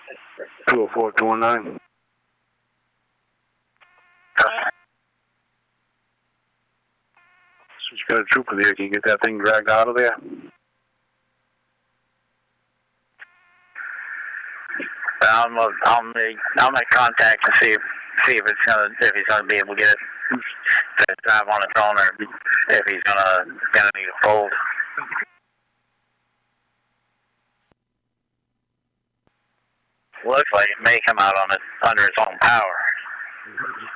204-219. So you got a trooper there. Can you get that thing dragged out of there? I'll make contact and see if he's gonna be able to get it to drive on its own, or if he's gonna need a fold. Looks like it may come out on it under its own power.